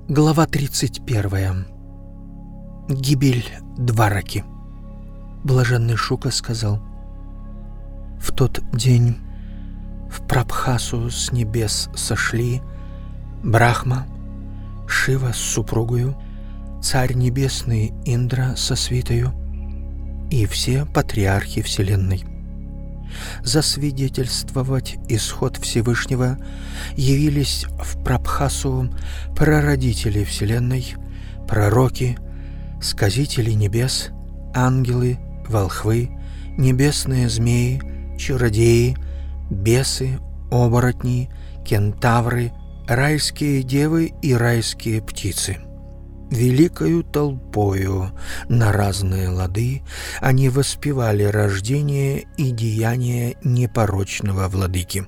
Глава 31. Гибель Двараки. Блаженный Шука сказал: «В тот день в Прабхасу с небес сошли Брахма, Шива с супругою, Царь Небесный Индра со свитою и все патриархи Вселенной. Засвидетельствовать исход Всевышнего явились в Прабхасу прародители Вселенной, пророки, сказители небес, ангелы, волхвы, небесные змеи, чародеи, бесы, оборотни, кентавры, райские девы и райские птицы. Великою толпою на разные лады они воспевали рождение и деяния непорочного владыки.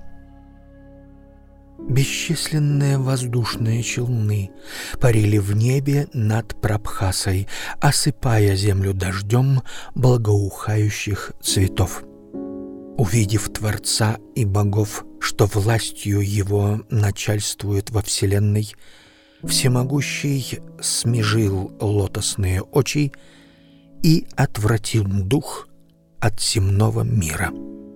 Бесчисленные воздушные челны парили в небе над Прабхасой, осыпая землю дождем благоухающих цветов. Увидев Творца и богов, что властью его начальствует во Вселенной, Всемогущий смежил лотосные очи и отвратил дух от земного мира.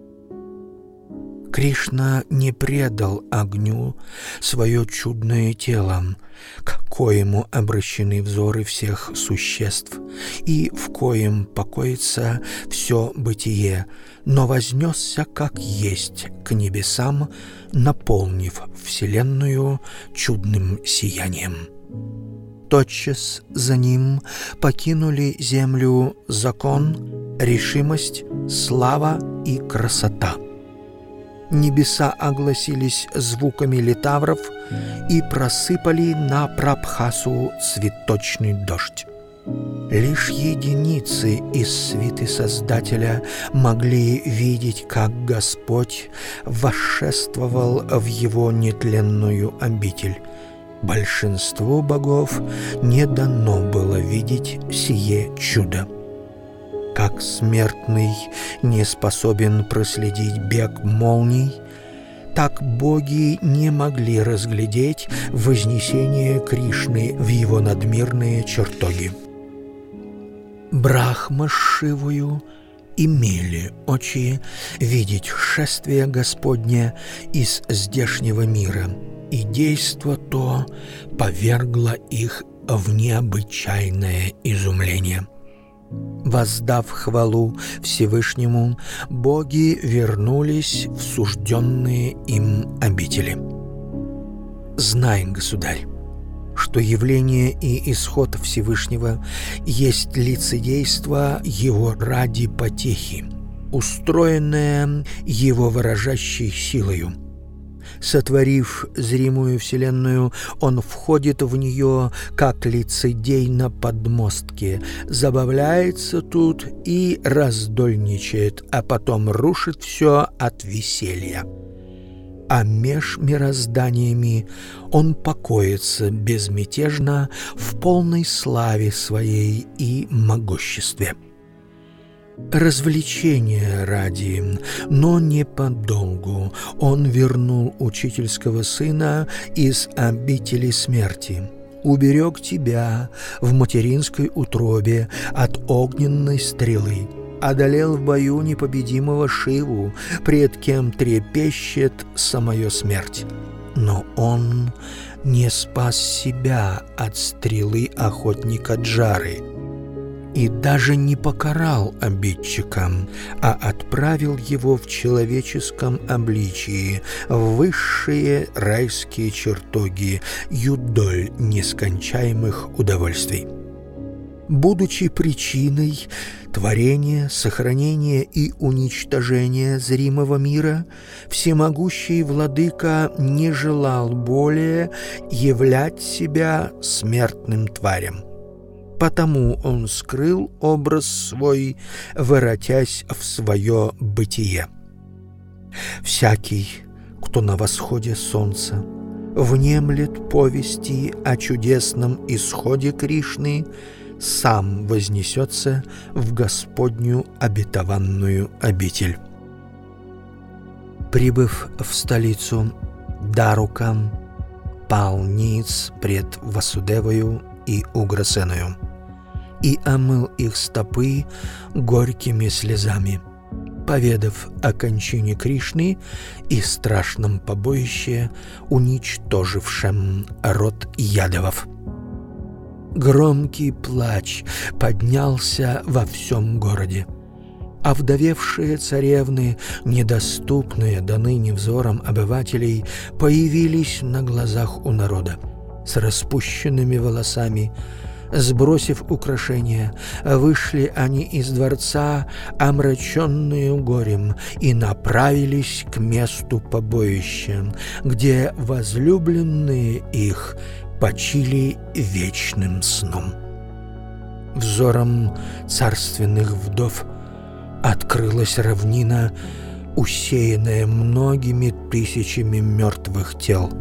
Кришна не предал огню свое чудное тело, к коему обращены взоры всех существ и в коем покоится все бытие, но вознесся как есть к небесам, наполнив вселенную чудным сиянием. Тотчас за ним покинули землю закон, решимость, слава и красота. Небеса огласились звуками литавров и просыпали на Прабхасу цветочный дождь. Лишь единицы из свиты Создателя могли видеть, как Господь восшествовал в его нетленную обитель. Большинству богов не дано было видеть сие чудо. Как смертный не способен проследить бег молний, так боги не могли разглядеть вознесение Кришны в его надмирные чертоги. Брахма с Шивою имели очи видеть шествие Господне из здешнего мира, и действо то повергло их в необычайное изумление. Воздав хвалу Всевышнему, боги вернулись в сужденные им обители. Знай, государь, что явление и исход Всевышнего есть лицедейство его ради потехи, устроенное его выражающей силою. Сотворив зримую вселенную, он входит в нее, как лицедей на подмостке, забавляется тут и раздольничает, а потом рушит все от веселья. А меж мирозданиями он покоится безмятежно в полной славе своей и могуществе. Развлечения ради, но не подолгу, он вернул учительского сына из обители смерти, уберег тебя в материнской утробе от огненной стрелы, одолел в бою непобедимого Шиву, пред кем трепещет самая смерть. Но он не спас себя от стрелы охотника Джары и даже не покарал обидчика, а отправил его в человеческом обличии в высшие райские чертоги, юдоль нескончаемых удовольствий. Будучи причиной творения, сохранения и уничтожения зримого мира, всемогущий владыка не желал более являть себя смертным тварям. Потому он скрыл образ свой, воротясь в свое бытие. Всякий, кто на восходе солнца внемлет повести о чудесном исходе Кришны, сам вознесется в Господню обетованную обитель. Прибыв в столицу Дарука, пал ниц пред Васудевою и Уграсеною, и омыл их стопы горькими слезами, поведав о кончине Кришны и страшном побоище, уничтожившем род Ядовов. Громкий плач поднялся во всем городе. Овдовевшие царевны, недоступные до ныне взорам обывателей, появились на глазах у народа с распущенными волосами. Сбросив украшения, вышли они из дворца, омраченные горем, и направились к месту побоища, где возлюбленные их почили вечным сном. Взором царственных вдов открылась равнина, усеянная многими тысячами мертвых тел.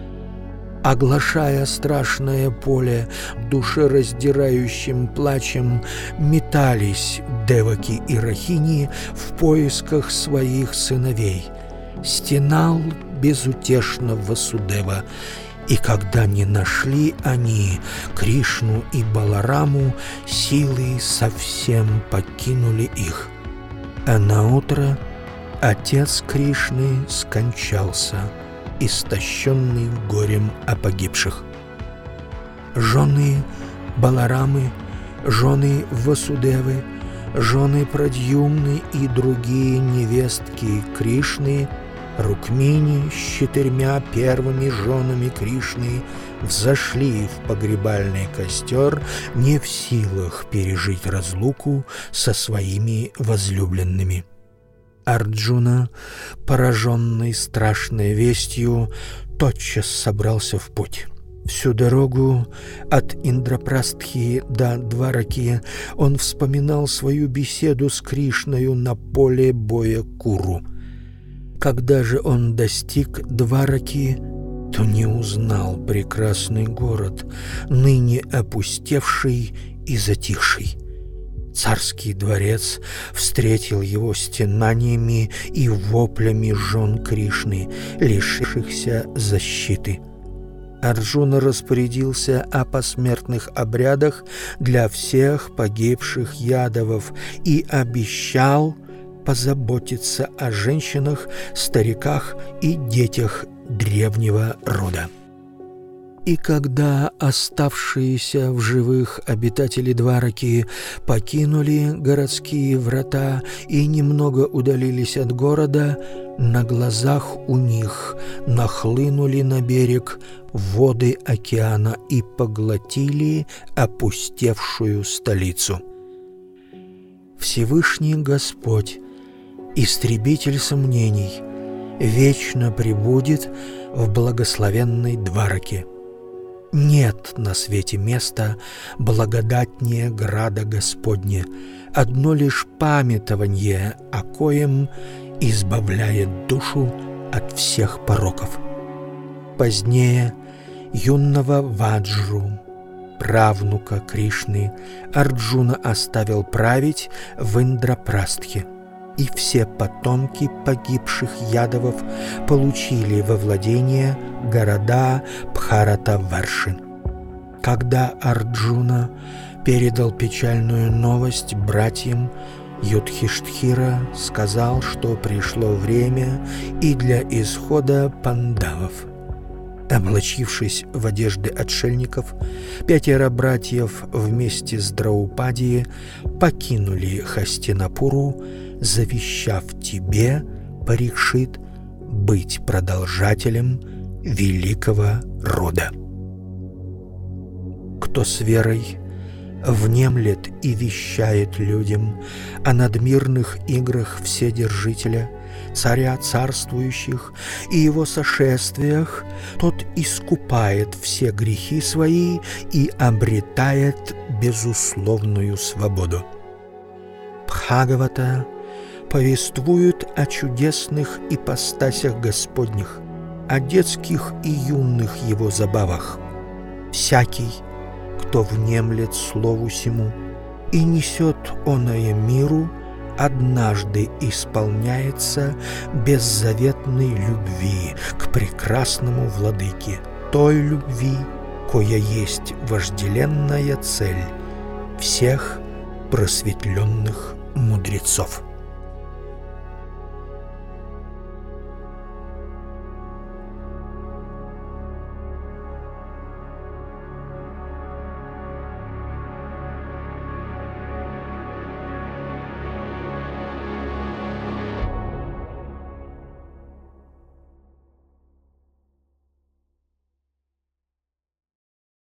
Оглашая страшное поле душераздирающим плачем, метались Деваки и Рахини в поисках своих сыновей. Стенал безутешно Васудева, и когда не нашли они Кришну и Балараму, силы совсем покинули их. А наутро отец Кришны скончался, истощенный горем о погибших. Жены Баларамы, жены Васудевы, жены Прадьюмны и другие невестки Кришны, Рукмини с 4 первыми женами Кришны, взошли в погребальный костер, не в силах пережить разлуку со своими возлюбленными. Арджуна, пораженный страшной вестью, тотчас собрался в путь. Всю дорогу от Индрапрастхи до Двараки он вспоминал свою беседу с Кришною на поле боя Куру. Когда же он достиг Двараки, то не узнал прекрасный город, ныне опустевший и затихший. Царский дворец встретил его стенаниями и воплями жен Кришны, лишившихся защиты. Арджуна распорядился о посмертных обрядах для всех погибших ядовов и обещал позаботиться о женщинах, стариках и детях древнего рода. И когда оставшиеся в живых обитатели Двараки покинули городские врата и немного удалились от города, на глазах у них нахлынули на берег воды океана и поглотили опустевшую столицу. Всевышний Господь, истребитель сомнений, вечно пребудет в благословенной Двараке. Нет на свете места благодатнее града Господня, одно лишь памятование о коем избавляет душу от всех пороков. Позднее юного Ваджру, правнука Кришны, Арджуна оставил править в Индрапрастхе, и все потомки погибших ядовов получили во владение города Бхаратаварши. Когда Арджуна передал печальную новость братьям, Юдхиштхира сказал, что пришло время и для исхода пандавов. Облачившись в одежды отшельников, 5 братьев вместе с Драупади покинули Хастинапуру, завещав тебе, Парикшит, быть продолжателем великого рода. Кто с верой внемлет и вещает людям о надмирных играх Вседержителя, царя царствующих и его сошествиях, тот искупает все грехи свои и обретает безусловную свободу. Бхагавата повествует о чудесных ипостасях Господних, о детских и юных его забавах. Всякий, кто внемлет слову сему и несет оное миру, однажды исполняется беззаветной любви к прекрасному владыке, той любви, коя есть вожделенная цель всех просветленных мудрецов.